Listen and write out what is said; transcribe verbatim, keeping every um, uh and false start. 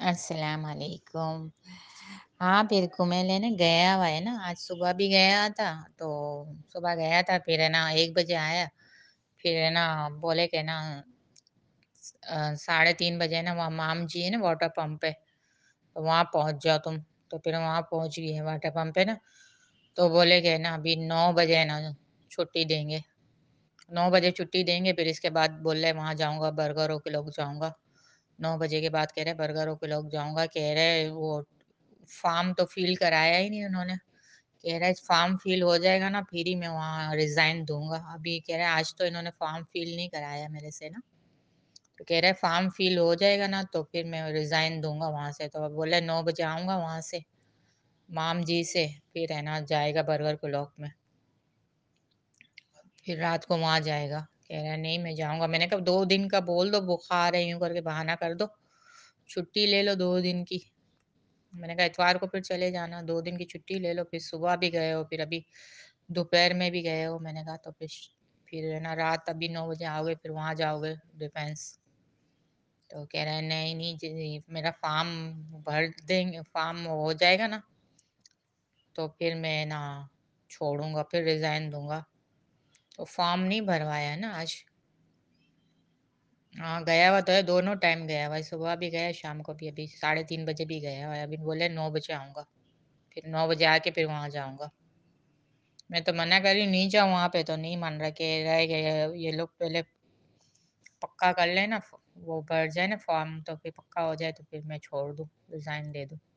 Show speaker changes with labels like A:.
A: अस्सलाम वालेकुम। हाँ, फिर घूमे लेने गया हुआ है ना, आज सुबह भी गया था, तो सुबह गया था, फिर है ना एक बजे आया, फिर है ना बोले कि ना अ, साढ़े तीन बजे ना वहाँ माम जी है ना वाटर पंप पे, तो वहाँ पहुँच जाओ तुम। तो फिर वहाँ पहुँच गए वाटर पंप पे ना, तो बोले कि ना अभी नौ बजे है ना छुट्टी देंगे। नौ बजे छुट्टी देंगे, फिर इसके बाद बोल रहे वहाँ जाऊँगा बर्गरों के लोग जाऊँगा। नौ बजे के बाद कह रहे बर्गरों के लोग जाऊँगा, कह रहे वो फ़ॉर्म तो फ़िल कराया ही नहीं उन्होंने। कह रहा है फ़ॉर्म फ़िल हो जाएगा ना फिर ही मैं वहाँ रिज़ाइन दूँगा। अभी कह रहा है आज तो इन्होंने फ़ॉर्म फ़िल नहीं कराया मेरे से ना। तो कह रहा है फ़ॉर्म फ़िल हो जाएगा ना तो फिर मैं रिज़ाइन दूँगा वहाँ से। तो अब बोले नौ बजे आऊँगा वहाँ से, माम जी से, फिर है ना जाएगा बर्गर क्लॉक में। फिर रात को वहाँ जाएगा। कह रहा है नहीं मैं जाऊँगा। मैंने कहा दो दिन का बोल दो बुखार है यूँ करके बहाना कर दो। छुट्टी ले लो दो दिन की। मैंने कहा इतवार को फिर चले जाना, दो दिन की छुट्टी ले लो, फिर सुबह भी गए हो, फिर अभी दोपहर में भी गए हो। मैंने कहा तो फिर फिर है ना रात अभी नौ बजे आओगे, फिर वहाँ जाओगे डिफेंस। तो कह रहा है नहीं, नहीं जी मेरा फ़ॉर्म भर देंगे, फ़ॉर्म हो जाएगा ना, तो फिर मैं ना छोड़ूँगा, फिर रिज़ाइन दूँगा। तो फ़ॉर्म नहीं भरवाया है ना आज। हाँ, गया हुआ तो है, दोनों टाइम गया हुआ है, सुबह भी गया, शाम को भी अभी साढ़े तीन बजे भी गया हुआ है। अभी बोले नौ बजे आऊँगा, फिर नौ बजे आके फिर वहाँ जाऊँगा। मैं तो मना कर रही हूँ, नहीं जाऊँ वहाँ पे तो नहीं मान रहा, कह रहा है कि ये लोग पहले पक्का कर लें ना, फ वो भर जाए ना फ़ॉर्म तो फिर पक्का हो जाए तो फिर मैं छोड़ दूँ, रिज़ाइन दे दूँ।